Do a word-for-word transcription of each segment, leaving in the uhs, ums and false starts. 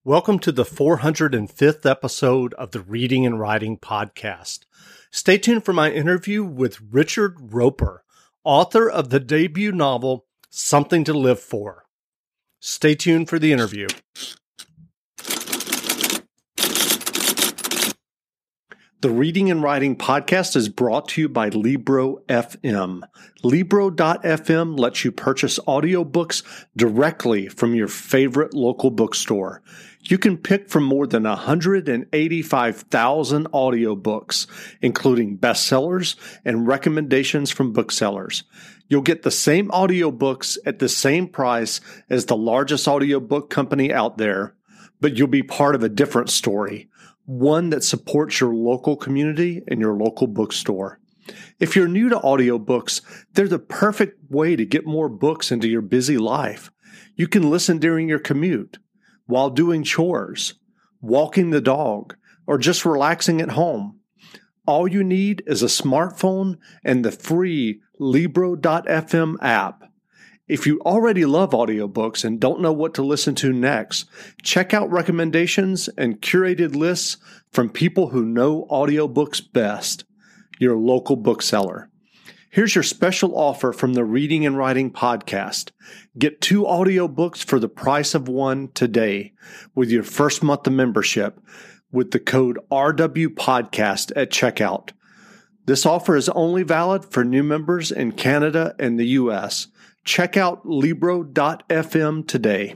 Welcome to the four hundred fifth episode of the Reading and Writing Podcast. Stay tuned for my interview with Richard Roeper, author of the debut novel, Something to Live For. Stay tuned for the interview. The Reading and Writing Podcast is brought to you by Libro F M. Libro dot f m lets you purchase audiobooks directly from your favorite local bookstore. You can pick from more than one hundred eighty-five thousand audiobooks, including bestsellers and recommendations from booksellers. You'll get the same audiobooks at the same price as the largest audiobook company out there, but you'll be part of a different story, one that supports your local community and your local bookstore. If you're new to audiobooks, they're the perfect way to get more books into your busy life. You can listen during your commute, while doing chores, walking the dog, or just relaxing at home. All you need is a smartphone and the free Libro dot f m app. If you already love audiobooks and don't know what to listen to next, check out recommendations and curated lists from people who know audiobooks best, your local bookseller. Here's your special offer from the Reading and Writing Podcast. Get two audiobooks for the price of one today with your first month of membership with the code R W Podcast at checkout. This offer is only valid for new members in Canada and the U S. Check out Libro dot f m today.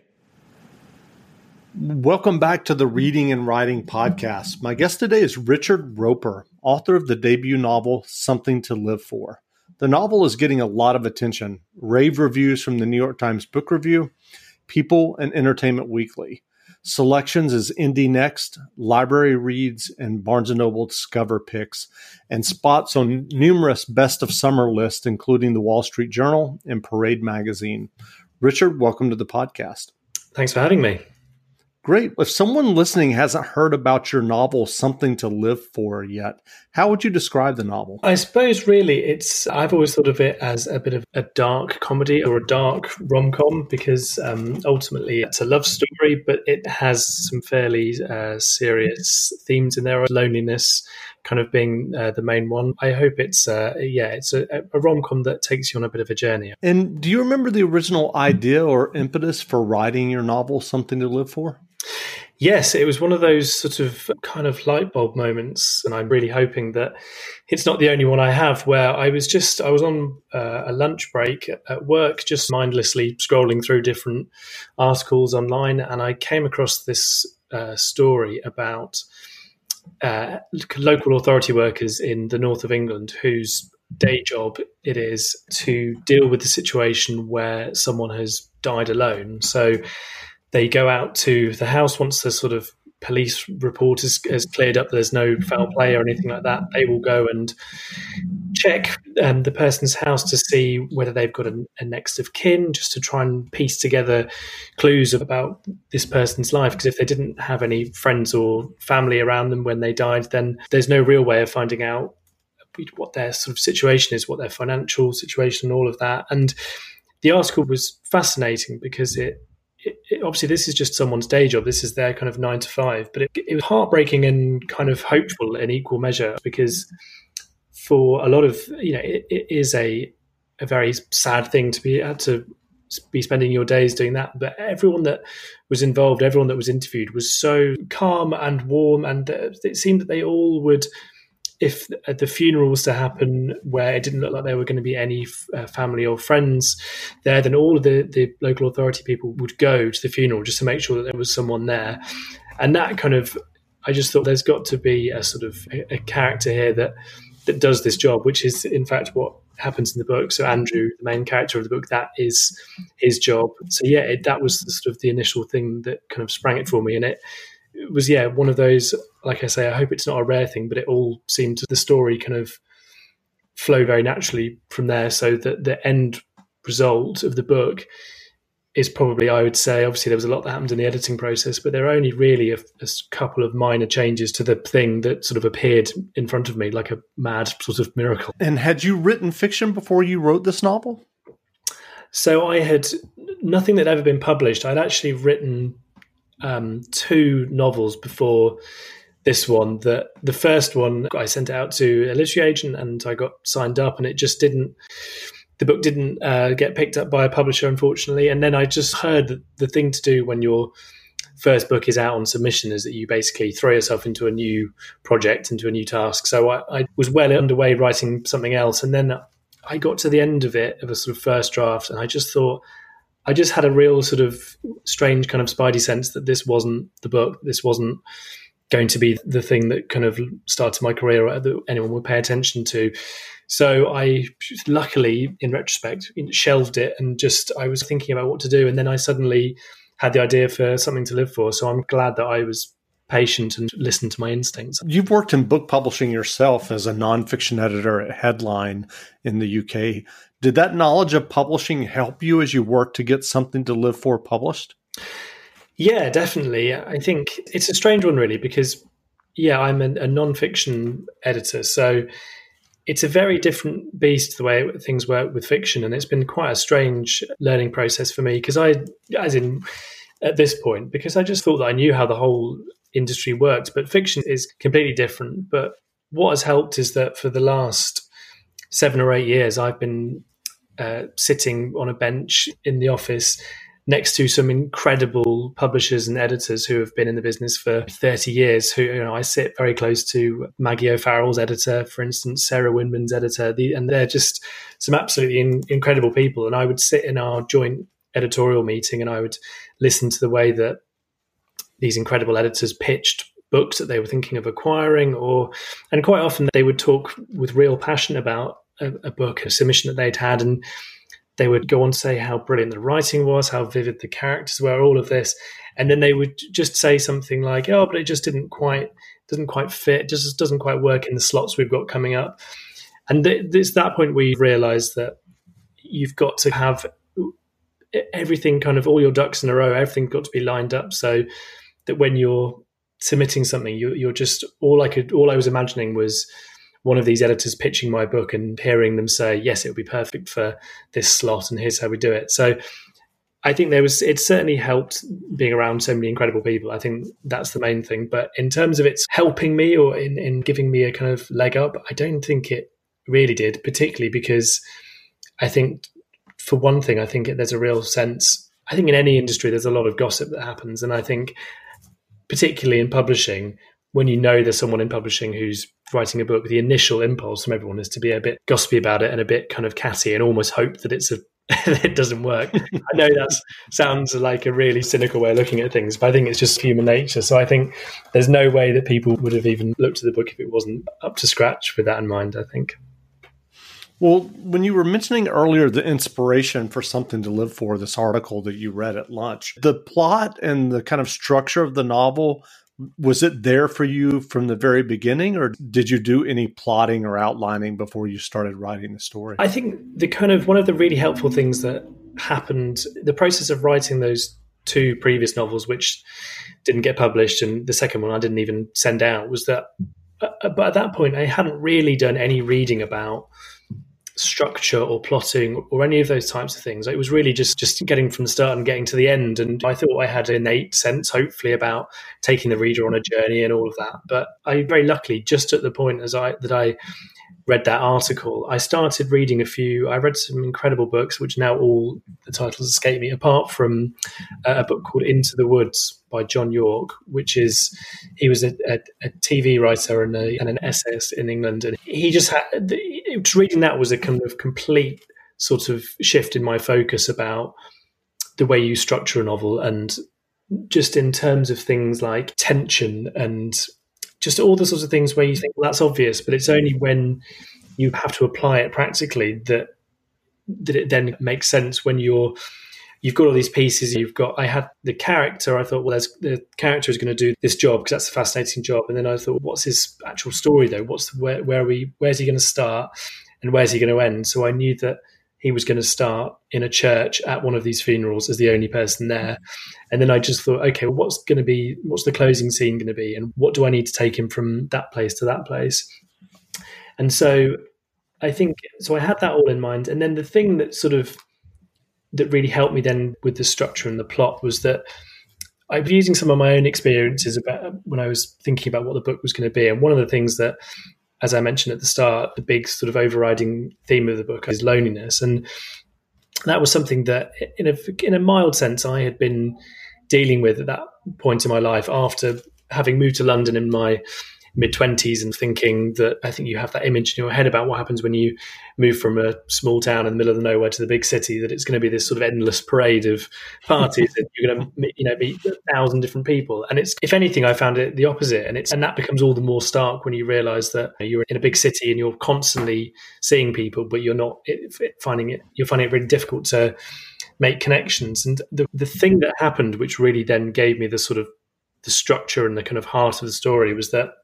Welcome back to the Reading and Writing Podcast. My guest today is Richard Roeper, author of the debut novel, Something to Live For. The novel is getting a lot of attention, rave reviews from the New York Times Book Review, People, and Entertainment Weekly. Selections is Indie Next, Library Reads, and Barnes and Noble Discover Picks, and spots on numerous best of summer lists, including the Wall Street Journal and Parade Magazine. Richard, welcome to the podcast. Thanks for having me. Great. If someone listening hasn't heard about your novel, Something to Live For yet, how would you describe the novel? I suppose really it's, I've always thought of it as a bit of a dark comedy or a dark rom-com because um, ultimately it's a love story, but it has some fairly uh, serious themes in there, loneliness kind of being uh, the main one. I hope it's, uh, yeah, it's a, a rom-com that takes you on a bit of a journey. And do you remember the original idea or impetus for writing your novel, Something to Live For? Yes, it was one of those sort of kind of light bulb moments, and I'm really hoping that it's not the only one I have, where I was just, I was on uh, a lunch break at work, just mindlessly scrolling through different articles online, and I came across this uh, story about uh, local authority workers in the north of England whose day job it is to deal with the situation where someone has died alone. So they go out to the house once the sort of police report has, has cleared up, there's no foul play or anything like that. They will go and check um, the person's house to see whether they've got a, a next of kin, just to try and piece together clues about this person's life. Because if they didn't have any friends or family around them when they died, then there's no real way of finding out what their sort of situation is, what their financial situation, all of that. And the article was fascinating because it, It, it, obviously, this is just someone's day job. This is their kind of nine to five. But it, it was heartbreaking and kind of hopeful in equal measure because for a lot of, you know, it, it is a a very sad thing to be had to be spending your days doing that. But everyone that was involved, everyone that was interviewed was so calm and warm. And it seemed that they all would, if the funeral was to happen where it didn't look like there were going to be any uh, family or friends there, then all of the, the local authority people would go to the funeral just to make sure that there was someone there. And that kind of, I just thought there's got to be a sort of a, a character here that, that does this job, which is in fact what happens in the book. So Andrew, the main character of the book, that is his job. So yeah, it, that was the, sort of the initial thing that kind of sprang it for me. And it, It was, yeah, one of those, like I say, I hope it's not a rare thing, but it all seemed to, the story kind of flow very naturally from there. So that the end result of the book is probably, I would say, obviously there was a lot that happened in the editing process, but there are only really a, a couple of minor changes to the thing that sort of appeared in front of me like a mad sort of miracle. And had you written fiction before you wrote this novel? So I had nothing that had ever been published. I'd actually written um, two novels before this one. That the first one, I sent it out to a literary agent and I got signed up, and it just didn't, the book didn't uh, get picked up by a publisher, unfortunately. And then I just heard that the thing to do when your first book is out on submission is that you basically throw yourself into a new project, into a new task. So I, I was well underway writing something else. And then I got to the end of it, of a sort of first draft, and I just thought, I just had a real sort of strange kind of spidey sense that this wasn't the book. This wasn't going to be the thing that kind of started my career that anyone would pay attention to. So I, luckily, in retrospect, shelved it and just, I was thinking about what to do. And then I suddenly had the idea for Something to Live For. So I'm glad that I was patient and listened to my instincts. You've worked in book publishing yourself as a nonfiction editor at Headline in the U K. Did that knowledge of publishing help you as you worked to get Something to Live For published? Yeah, definitely. I think it's a strange one, really, because, yeah, I'm a, a nonfiction editor. So it's a very different beast the way things work with fiction. And it's been quite a strange learning process for me because I, as in at this point, because I just thought that I knew how the whole industry worked. But fiction is completely different. But what has helped is that for the last seven or eight years, I've been uh, sitting on a bench in the office next to some incredible publishers and editors who have been in the business for thirty years. Who, you know, I sit very close to Maggie O'Farrell's editor, for instance, Sarah Winman's editor, the, and they're just some absolutely in, incredible people. And I would sit in our joint editorial meeting and I would listen to the way that these incredible editors pitched books that they were thinking of acquiring, or and quite often they would talk with real passion about a, a book, a submission that they'd had, and they would go on to say how brilliant the writing was, how vivid the characters were, all of this. And then they would just say something like, oh, but it just didn't quite, doesn't quite fit, just doesn't quite work in the slots we've got coming up. And th- it's that point where you realize that you've got to have everything kind of, all your ducks in a row, everything's got to be lined up so that when you're submitting something, you, you're just, all I could, all I was imagining was one of these editors pitching my book and hearing them say, yes, it would be perfect for this slot and here's how we do it. So I think there was, it certainly helped being around so many incredible people. I think that's the main thing. But in terms of it's helping me or in, in giving me a kind of leg up, I don't think it really did, particularly because I think, for one thing, I think there's a real sense, I think in any industry, there's a lot of gossip that happens. And I think particularly in publishing, when you know there's someone in publishing who's writing a book, the initial impulse from everyone is to be a bit gossipy about it and a bit kind of catty and almost hope that it's a that it doesn't work. I know that sounds like a really cynical way of looking at things, but I think it's just human nature. So I think there's no way that people would have even looked at the book if it wasn't up to scratch with that in mind, I think. Well, when you were mentioning earlier the inspiration for Something to Live For, this article that you read at lunch, the plot and the kind of structure of the novel, was it there for you from the very beginning, or did you do any plotting or outlining before you started writing the story? I think the kind of one of the really helpful things that happened, the process of writing those two previous novels, which didn't get published, and the second one I didn't even send out, was that, uh, but at that point I hadn't really done any reading about structure or plotting or any of those types of things. It was really just just getting from the start and getting to the end. And I thought I had an innate sense, hopefully, about taking the reader on a journey and all of that. But I very luckily, just at the point as I that I read that article, I started reading a few. I read some incredible books, which now all the titles escape me, apart from a book called Into the Woods by John York, which is, he was a, a, a T V writer and, a, and an essayist in England. And he just had, the, reading that was a kind of complete sort of shift in my focus about the way you structure a novel, and just in terms of things like tension and just all the sorts of things where you think, well, that's obvious, but it's only when you have to apply it practically that that it then makes sense. When you're you've got all these pieces, you've got, I had the character, I thought, well, there's, the character is going to do this job because that's a fascinating job. And then I thought, what's his actual story though? What's the, where, where are we, where's he going to start and where's he going to end? So I knew that he was going to start in a church at one of these funerals as the only person there. And then I just thought, okay, well, what's going to be, what's the closing scene going to be? And what do I need to take him from that place to that place? And so I think, so I had that all in mind. And then the thing that sort of, that really helped me then with the structure and the plot was that I'm using some of my own experiences about when I was thinking about what the book was going to be. And one of the things that, as I mentioned at the start, the big sort of overriding theme of the book is loneliness. And that was something that, in a, in a mild sense, I had been dealing with at that point in my life after having moved to London in my mid-twenties and thinking that I think you have that image in your head about what happens when you move from a small town in the middle of nowhere to the big city, that it's going to be this sort of endless parade of parties and you're going to, you know, meet a thousand different people. And it's, if anything, I found it the opposite. And it's, and that becomes all the more stark when you realize that you're in a big city and you're constantly seeing people, but you're not finding it, you're finding it really difficult to make connections. And the, the thing that happened, which really then gave me the sort of the structure and the kind of heart of the story, was that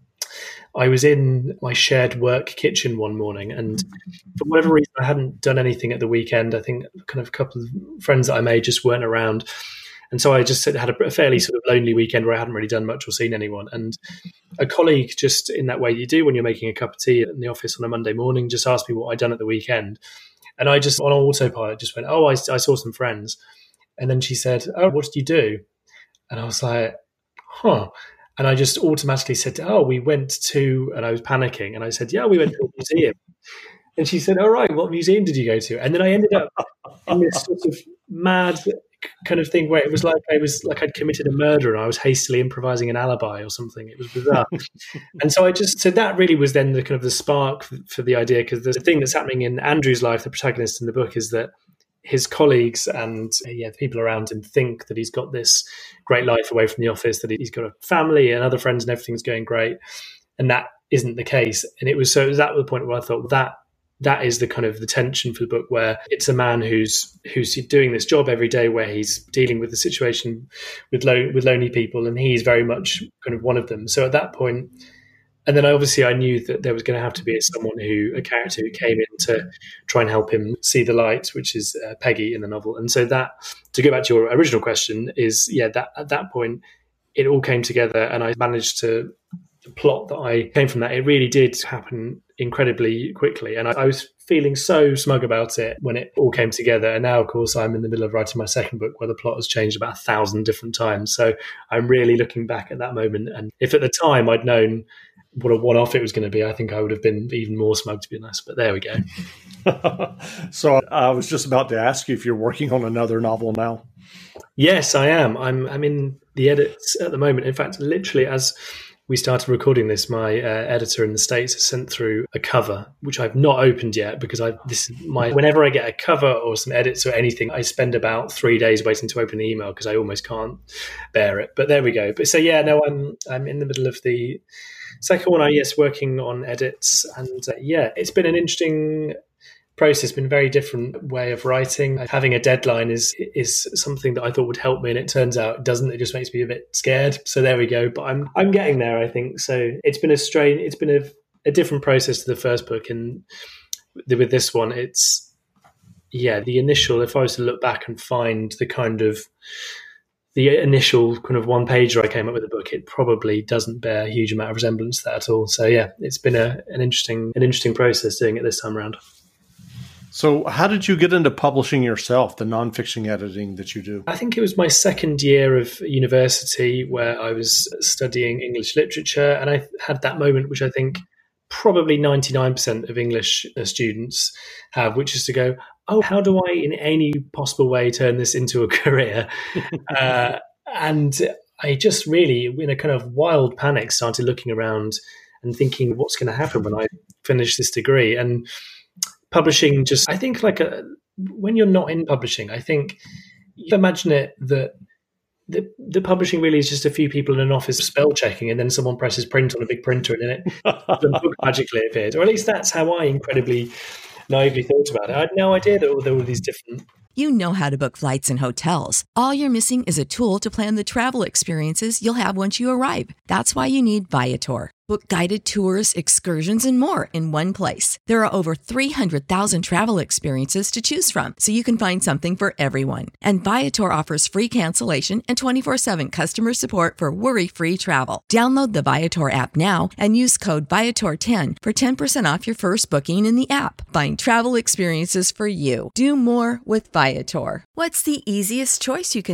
I was in my shared work kitchen one morning, and for whatever reason, I hadn't done anything at the weekend. I think kind of a couple of friends that I made just weren't around. And so I just had a fairly sort of lonely weekend where I hadn't really done much or seen anyone. And a colleague, just in that way you do when you're making a cup of tea in the office on a Monday morning, just asked me what I'd done at the weekend. And I just, on autopilot, just went, oh, I, I saw some friends. And then she said, oh, what did you do? And I was like, huh. And I just automatically said, oh, we went to, and I was panicking. And I said, yeah, we went to a museum. And she said, all right, what museum did you go to? And then I ended up in this sort of mad kind of thing where it was like I was like I'd committed a murder and I was hastily improvising an alibi or something. It was bizarre. And so I just, so that really was then the kind of the spark for, for the idea, because the thing that's happening in Andrew's life, the protagonist in the book, is that his colleagues and yeah, the people around him think that he's got this great life away from the office, that he's got a family and other friends and everything's going great. And that isn't the case. And it was, so it was at the point where I thought, well, that, that is the kind of the tension for the book, where it's a man who's, who's doing this job every day where he's dealing with the situation with lo- with lonely people. And he's very much kind of one of them. So at that point, and then obviously I knew that there was going to have to be someone who, a character who came in to try and help him see the light, which is uh, Peggy in the novel. And so that, to go back to your original question, is, yeah, that at that point, it all came together and I managed to, the plot that I came from that, it really did happen incredibly quickly. And I, I was feeling so smug about it when it all came together. And now, of course, I'm in the middle of writing my second book where the plot has changed about a thousand different times. So I'm really looking back at that moment. And if at the time I'd known what a one-off it was going to be, I think I would have been even more smug, to be honest. But there we go. So I was just about to ask you if you're working on another novel now. Yes, I am. I'm I'm in the edits at the moment. In fact, literally as we started recording this, my uh, editor in the States has sent through a cover, which I've not opened yet because I this is my whenever I get a cover or some edits or anything, I spend about three days waiting to open the email because I almost can't bear it. But there we go. But so yeah, no, I'm I'm in the middle of the second one, I yes, working on edits, and uh, yeah, it's been an interesting process. Been a very different way of writing. Having a deadline is is something that I thought would help me, and it turns out it doesn't. It just makes me a bit scared. So there we go. But I'm I'm getting there, I think. So it's been a strain. It's been a, a different process to the first book, and with this one, it's yeah, the initial. If I was to look back and find the kind of the initial kind of one pager I came up with the book, it probably doesn't bear a huge amount of resemblance to that at all. So yeah, it's been a, an interesting, an interesting process doing it this time around. So how did you get into publishing yourself, the nonfiction editing that you do? I think it was my second year of university where I was studying English literature, and I had that moment, which I think probably ninety-nine percent of English students have, which is to go, oh, how do I in any possible way turn this into a career? uh, and I just really, in a kind of wild panic, started looking around and thinking, what's going to happen when I finish this degree? And publishing just, I think like a, when you're not in publishing, I think you imagine it that the, the publishing really is just a few people in an office spell checking, and then someone presses print on a big printer and then it the book magically appears. Or at least that's how I incredibly naively thought about it. I had no idea that there were all these different... You know how to book flights and hotels. All you're missing is a tool to plan the travel experiences you'll have once you arrive. That's why you need Viator. Book guided tours, excursions, and more in one place. There are over three hundred thousand travel experiences to choose from, so you can find something for everyone. And Viator offers free cancellation and twenty-four seven customer support for worry-free travel. Download the Viator app now and use code Viator ten for ten percent off your first booking in the app. Find travel experiences for you. Do more with Viator. What's the easiest choice you can make?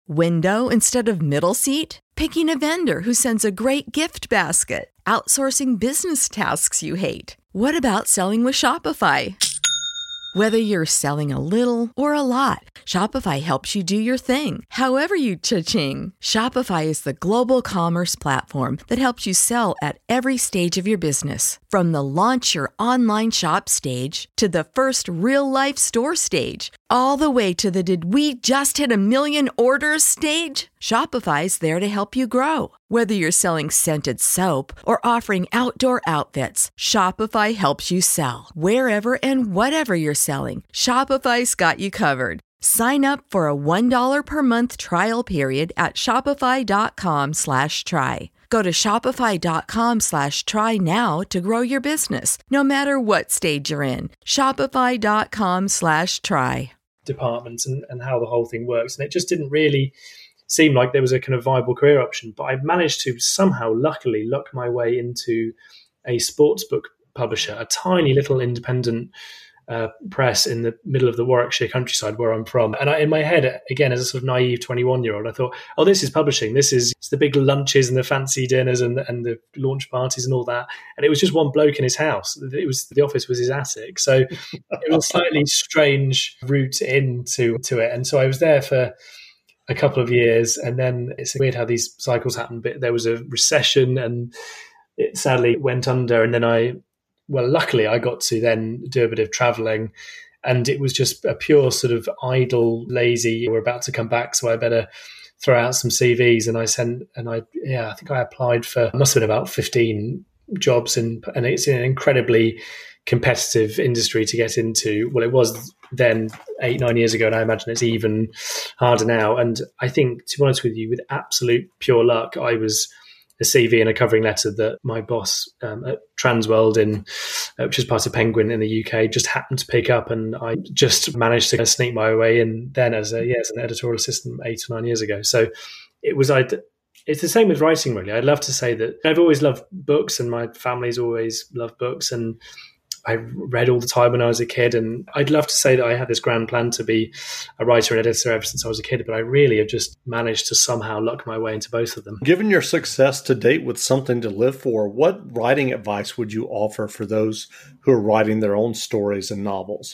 Window instead of middle seat? Picking a vendor who sends a great gift basket? Outsourcing business tasks you hate? What about selling with Shopify? Whether you're selling a little or a lot, Shopify helps you do your thing, however you cha-ching. Shopify is the global commerce platform that helps you sell at every stage of your business. From the launch your online shop stage to the first real-life store stage, all the way to the did we just hit a million orders stage. Shopify's there to help you grow. Whether you're selling scented soap or offering outdoor outfits, Shopify helps you sell. Wherever and whatever you're selling, Shopify's got you covered. Sign up for a one dollar per month trial period at shopify.com slash try. Go to shopify.com slash try now to grow your business, no matter what stage you're in. Shopify.com slash try. Departments and, and how the whole thing works. And it just didn't really seem like there was a kind of viable career option. But I managed to somehow, luckily, luck my way into a sports book publisher, a tiny little independent uh, press in the middle of the Warwickshire countryside where I'm from. And I, in my head, again, as a sort of naive twenty-one-year-old, I thought, oh, this is publishing. This is it's the big lunches and the fancy dinners and, and the launch parties and all that. And it was just one bloke in his house. It was the office was his attic. So it was a slightly strange route into to it. And so I was there for a couple of years, and then it's weird how these cycles happen. But there was a recession, and it sadly went under. And then I, well, luckily, I got to then do a bit of traveling, and it was just a pure sort of idle, lazy. We're about to come back, so I better throw out some C Vs. And I sent, and I, yeah, I think I applied for must have been about fifteen jobs, and and it's an incredibly competitive industry to get into. Well, it was then eight, nine years ago, and I imagine it's even harder now. And I think, to be honest with you, with absolute pure luck, I was a C V and a covering letter that my boss um, at Transworld, in, uh, which is part of Penguin in the U K, just happened to pick up, and I just managed to sneak my way in then as a yeah, as an editorial assistant eight or nine years ago. So it was I. It's the same with writing, really. I'd love to say that I've always loved books, and my family's always loved books, and I read all the time when I was a kid, and I'd love to say that I had this grand plan to be a writer and editor ever since I was a kid, but I really have just managed to somehow luck my way into both of them. Given your success to date with Something to Live For, what writing advice would you offer for those who are writing their own stories and novels?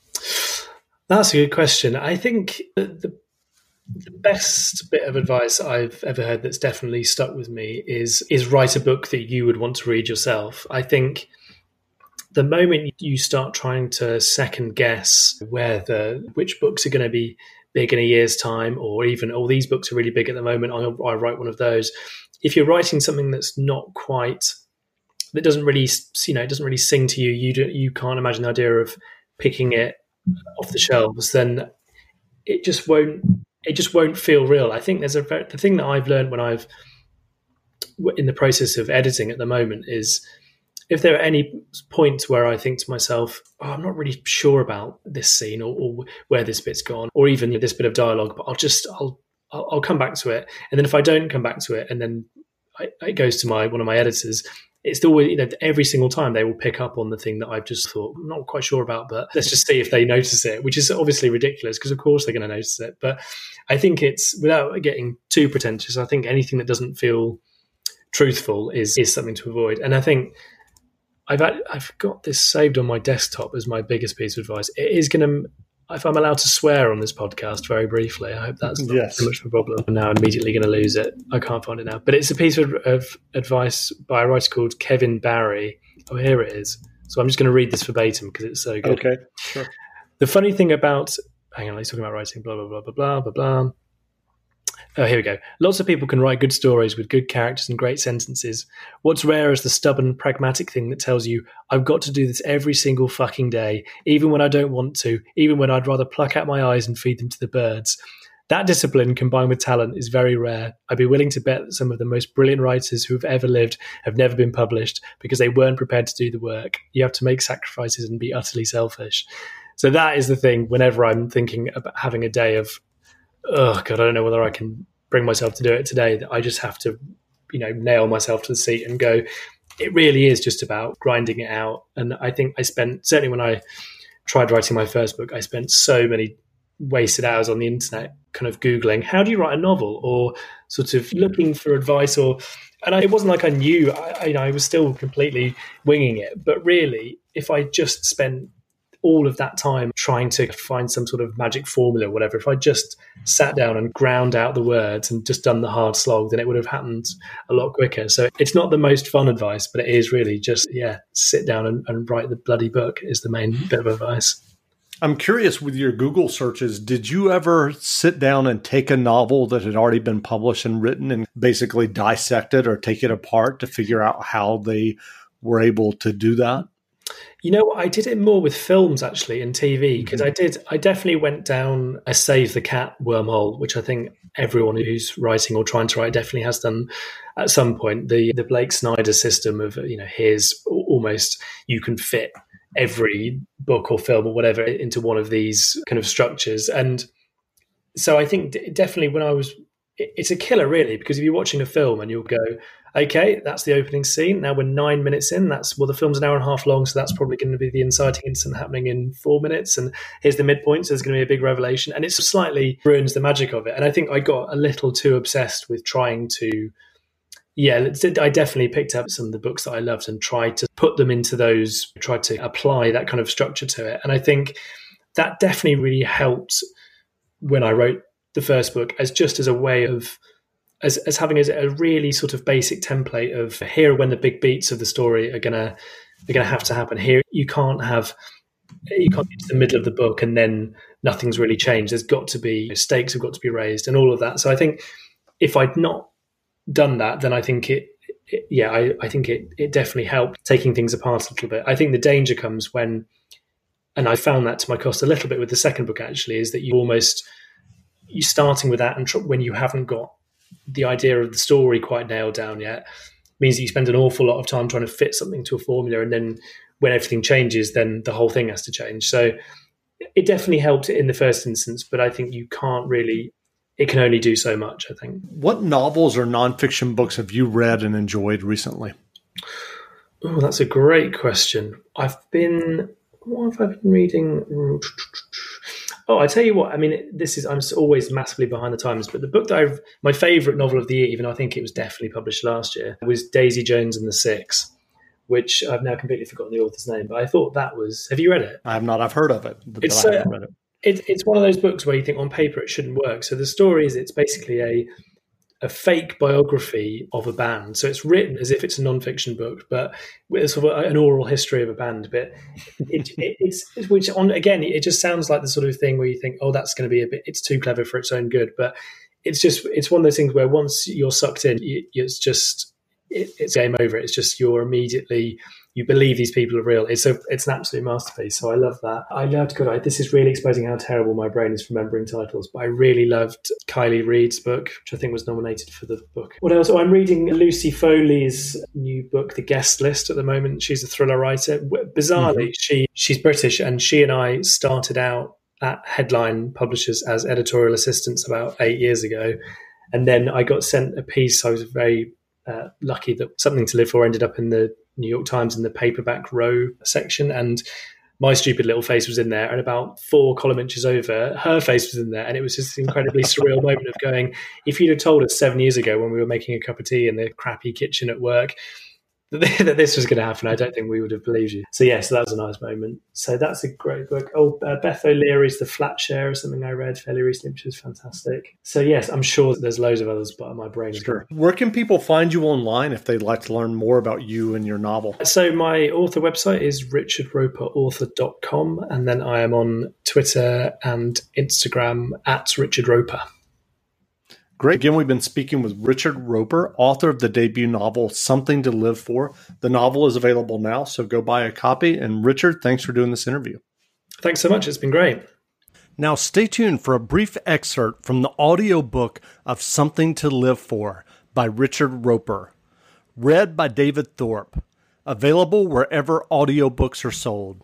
That's a good question. I think the, the best bit of advice I've ever heard that's definitely stuck with me is is write a book that you would want to read yourself. I think the moment you start trying to second guess where the which books are going to be big in a year's time, or even, oh, these books are really big at the moment, I'll, I'll write one of those. If you're writing something that's not quite, that doesn't really, you know, it doesn't really sing to you, you do, you can't imagine the idea of picking it off the shelves, then it just won't, it just won't feel real. I think there's a the thing that I've learned when I've in the process of editing at the moment is, if there are any points where I think to myself, oh, I'm not really sure about this scene, or, or where this bit's gone, or even this bit of dialogue, but I'll just, I'll, I'll, I'll come back to it. And then if I don't come back to it, and then I, it goes to my one of my editors, it's always, you know, every single time they will pick up on the thing that I've just thought, I'm not quite sure about, but let's just see if they notice it, which is obviously ridiculous, because of course they're going to notice it. But I think it's, without getting too pretentious, I think anything that doesn't feel truthful is is something to avoid. And I think I've I've got this saved on my desktop as my biggest piece of advice. It is going to, if I'm allowed to swear on this podcast very briefly, I hope that's not yes. too much of a problem. I'm now immediately going to lose it. I can't find it now. But it's a piece of, of advice by a writer called Kevin Barry. Oh, here it is. So I'm just going to read this verbatim because it's so good. Okay, sure. The funny thing about, hang on, he's talking about writing, blah, blah, blah, blah, blah, blah, blah. Oh, here we go. Lots of people can write good stories with good characters and great sentences. What's rare is the stubborn, pragmatic thing that tells you, I've got to do this every single fucking day, even when I don't want to, even when I'd rather pluck out my eyes and feed them to the birds. That discipline combined with talent is very rare. I'd be willing to bet that some of the most brilliant writers who have ever lived have never been published because they weren't prepared to do the work. You have to make sacrifices and be utterly selfish. So that is the thing whenever I'm thinking about having a day of, oh God, I don't know whether I can bring myself to do it today, that I just have to, you know, nail myself to the seat and go, it really is just about grinding it out. And I think I spent, certainly when I tried writing my first book, I spent so many wasted hours on the internet kind of Googling, how do you write a novel, or sort of looking for advice, or and I, it wasn't like I knew, I, I, you know, I was still completely winging it. But really, if I just spent all of that time trying to find some sort of magic formula or whatever, if I just sat down and ground out the words and just done the hard slog, then it would have happened a lot quicker. So it's not the most fun advice, but it is really just, yeah, sit down and, and write the bloody book is the main bit of advice. I'm curious, with your Google searches, did you ever sit down and take a novel that had already been published and written and basically dissect it or take it apart to figure out how they were able to do that? You know, I did it more with films actually and T V, because Mm-hmm. I did, I definitely went down a Save the Cat wormhole, which I think everyone who's writing or trying to write definitely has done at some point. The the Blake Snyder system of, you know, here's almost, you can fit every book or film or whatever into one of these kind of structures. And so I think definitely when I was, it's a killer really, because if you're watching a film and you'll go, okay, that's the opening scene. Now we're nine minutes in. That's, well, the film's an hour and a half long, so that's probably going to be the inciting incident happening in four minutes. And here's the midpoint, so there's going to be a big revelation. And it slightly ruins the magic of it. And I think I got a little too obsessed with trying to, yeah, I definitely picked up some of the books that I loved and tried to put them into those, tried to apply that kind of structure to it. And I think that definitely really helped when I wrote the first book, as just as a way of, as, as having a, a really sort of basic template of, here are when the big beats of the story are gonna are gonna have to happen. Here you can't have, you can't get to the middle of the book and then nothing's really changed. There's got to be, stakes have got to be raised and all of that. So I think if I'd not done that, then I think it, it yeah, I, I think it it definitely helped taking things apart a little bit. I think the danger comes when, and I found that to my cost a little bit with the second book actually, is that you almost, you starting with that and tr- when you haven't got the idea of the story quite nailed down yet, means that you spend an awful lot of time trying to fit something to a formula, and then when everything changes, then the whole thing has to change. So it definitely helped in the first instance, but I think you can't really, it can only do so much, I think. What novels or nonfiction books have you read and enjoyed recently? Oh, that's a great question. I've been, what have I been reading? Oh, I tell you what, I mean, this is, I'm always massively behind the times, but the book that I've, my favourite novel of the year, even though I think it was definitely published last year, was Daisy Jones and the Six, which I've now completely forgotten the author's name, but I thought that was, have you read it? I have not. I've heard of it, but It's, I haven't uh, read it. It, it's one of those books where you think on paper it shouldn't work. So the story is, it's basically a a fake biography of a band. So it's written as if it's a non-fiction book, but with sort of an oral history of a band. But it, it, it's, which on again, it just sounds like the sort of thing where you think, oh, that's going to be a bit, it's too clever for its own good. But it's just, it's one of those things where once you're sucked in, you, it's just, it, it's game over. It's just, you're immediately, you believe these people are real. It's a, it's an absolute masterpiece. So I love that. I loved, God, I, this is really exposing how terrible my brain is for remembering titles, but I really loved Kylie Reid's book, which I think was nominated for the book. What else? Oh, I'm reading Lucy Foley's new book, The Guest List, at the moment. She's a thriller writer. Bizarrely, mm-hmm. she she's British, and she and I started out at Headline Publishers as editorial assistants about eight years ago. And then I got sent a piece. I was very uh, lucky that Something to Live For ended up in the New York Times in the paperback row section, and my stupid little face was in there, and about four column inches over, her face was in there, and it was just an incredibly surreal moment of going, if you'd have told us seven years ago when we were making a cup of tea in the crappy kitchen at work that this was going to happen, I don't think we would have believed you. So yeah, so that was a nice moment. So that's a great book. Oh, uh, Beth O'Leary's The Flat Share is something I read fairly recently, which is fantastic. So yes, I'm sure that there's loads of others, but my brain is sure. Where can people find you online if they'd like to learn more about you and your novel? So my author website is richard roper author dot com, and then I am on Twitter and Instagram at Richard Roper. Great. Again, we've been speaking with Richard Roper, author of the debut novel, Something to Live For. The novel is available now, so go buy a copy. And Richard, thanks for doing this interview. Thanks so much. It's been great. Now stay tuned for a brief excerpt from the audiobook of Something to Live For by Richard Roper, read by David Thorpe, available wherever audiobooks are sold.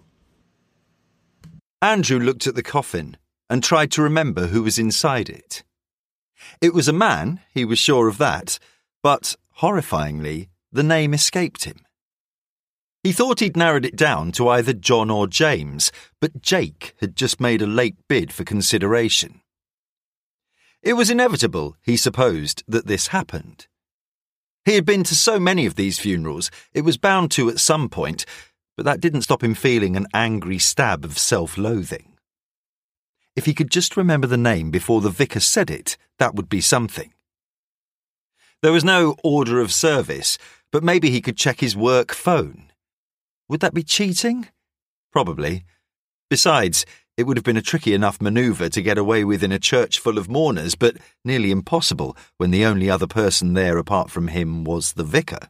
Andrew looked at the coffin and tried to remember who was inside it. It was a man, he was sure of that, but, horrifyingly, the name escaped him. He thought he'd narrowed it down to either John or James, but Jake had just made a late bid for consideration. It was inevitable, he supposed, that this happened. He had been to so many of these funerals, it was bound to at some point, but that didn't stop him feeling an angry stab of self-loathing. If he could just remember the name before the vicar said it, that would be something. There was no order of service, but maybe he could check his work phone. Would that be cheating? Probably. Besides, it would have been a tricky enough manoeuvre to get away with in a church full of mourners, but nearly impossible when the only other person there apart from him was the vicar.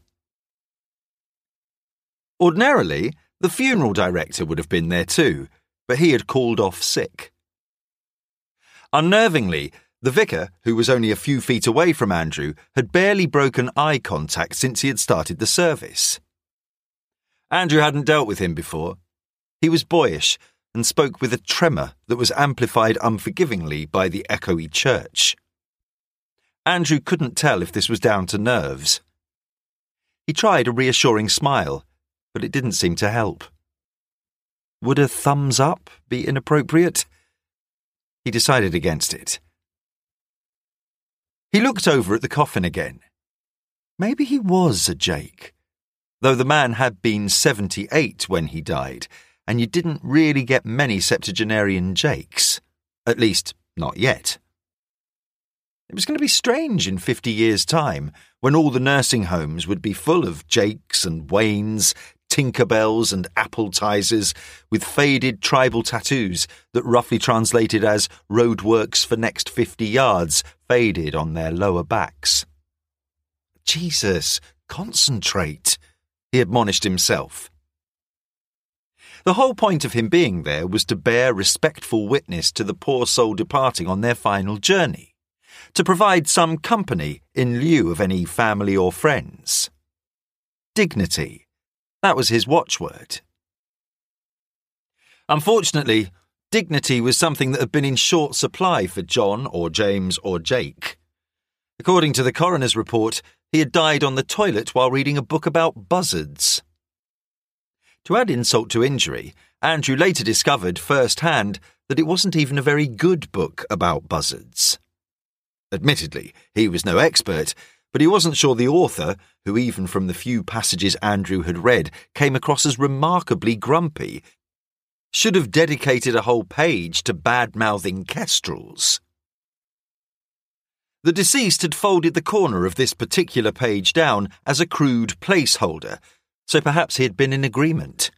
Ordinarily, the funeral director would have been there too, but he had called off sick. Unnervingly, the vicar, who was only a few feet away from Andrew, had barely broken eye contact since he had started the service. Andrew hadn't dealt with him before. He was boyish and spoke with a tremor that was amplified unforgivingly by the echoey church. Andrew couldn't tell if this was down to nerves. He tried a reassuring smile, but it didn't seem to help. Would a thumbs up be inappropriate? He decided against it. He looked over at the coffin again. Maybe he was a Jake, though the man had been seventy-eight when he died, and you didn't really get many septuagenarian Jakes. At least, not yet. It was going to be strange in fifty years' time, when all the nursing homes would be full of Jakes and Waynes, Tinkerbells and Appletizers, with faded tribal tattoos that roughly translated as roadworks for next fifty yards faded on their lower backs. Jesus, concentrate, he admonished himself. The whole point of him being there was to bear respectful witness to the poor soul departing on their final journey, to provide some company in lieu of any family or friends. Dignity. That was his watchword. Unfortunately, dignity was something that had been in short supply for John or James or Jake. According to the coroner's report, he had died on the toilet while reading a book about buzzards. To add insult to injury, Andrew later discovered firsthand that it wasn't even a very good book about buzzards. Admittedly, he was no expert, but he wasn't sure the author, who even from the few passages Andrew had read came across as remarkably grumpy, should have dedicated a whole page to bad-mouthing kestrels. The deceased had folded the corner of this particular page down as a crude placeholder, so perhaps he had been in agreement.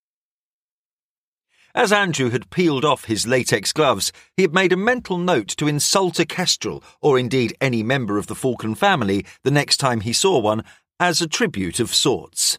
As Andrew had peeled off his latex gloves, he had made a mental note to insult a kestrel, or indeed any member of the falcon family, the next time he saw one, as a tribute of sorts.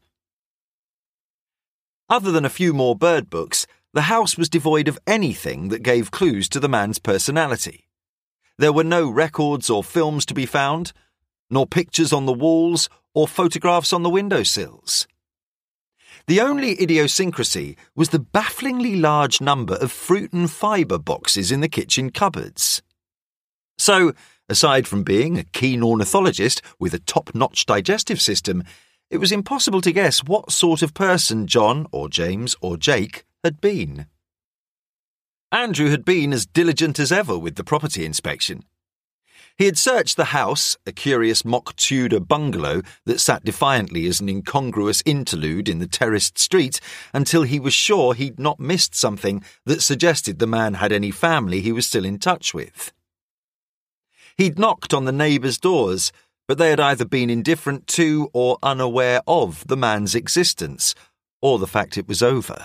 Other than a few more bird books, the house was devoid of anything that gave clues to the man's personality. There were no records or films to be found, nor pictures on the walls or photographs on the windowsills. The only idiosyncrasy was the bafflingly large number of fruit and fibre boxes in the kitchen cupboards. So, aside from being a keen ornithologist with a top-notch digestive system, it was impossible to guess what sort of person John or James or Jake had been. Andrew had been as diligent as ever with the property inspection. He had searched the house, a curious mock Tudor bungalow that sat defiantly as an incongruous interlude in the terraced street, until he was sure he'd not missed something that suggested the man had any family he was still in touch with. He'd knocked on the neighbours' doors, but they had either been indifferent to or unaware of the man's existence, or the fact it was over.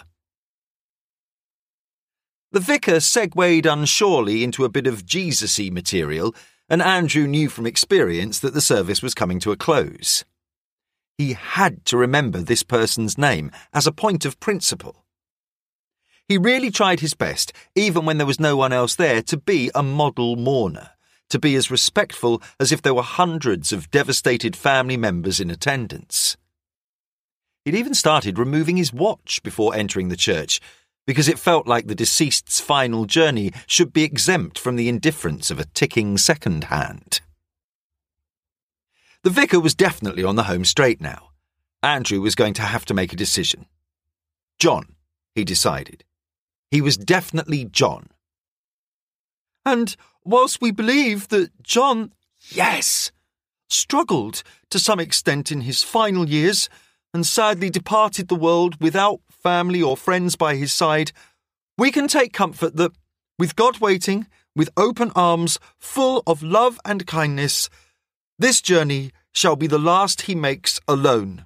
The vicar segued unsurely into a bit of Jesus-y material, and Andrew knew from experience that the service was coming to a close. He had to remember this person's name as a point of principle. He really tried his best, even when there was no one else there, to be a model mourner, to be as respectful as if there were hundreds of devastated family members in attendance. He'd even started removing his watch before entering the church, because it felt like the deceased's final journey should be exempt from the indifference of a ticking second hand. The vicar was definitely on the home straight now. Andrew was going to have to make a decision. John, he decided. He was definitely John. And whilst we believe that John, yes, struggled to some extent in his final years and sadly departed the world without family or friends by his side, we can take comfort that, with God waiting, with open arms, full of love and kindness, this journey shall be the last he makes alone.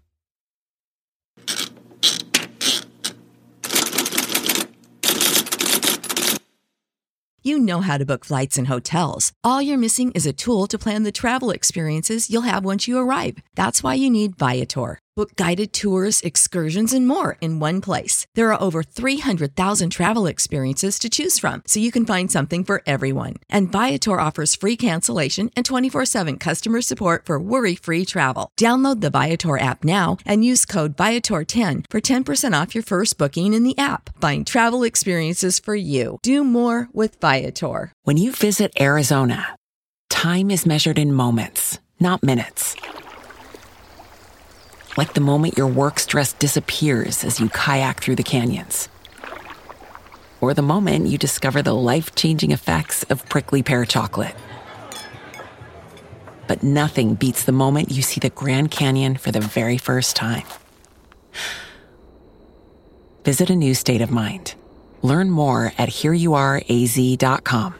You know how to book flights and hotels. All you're missing is a tool to plan the travel experiences you'll have once you arrive. That's why you need Viator. Book guided tours, excursions, and more in one place. There are over three hundred thousand travel experiences to choose from, so you can find something for everyone. And Viator offers free cancellation and twenty-four seven customer support for worry-free travel. Download the Viator app now and use code Viator ten for ten percent off your first booking in the app. Find travel experiences for you. Do more with Viator. When you visit Arizona, time is measured in moments, not minutes. Like the moment your work stress disappears as you kayak through the canyons. Or the moment you discover the life-changing effects of prickly pear chocolate. But nothing beats the moment you see the Grand Canyon for the very first time. Visit a new state of mind. Learn more at here you are a z dot com.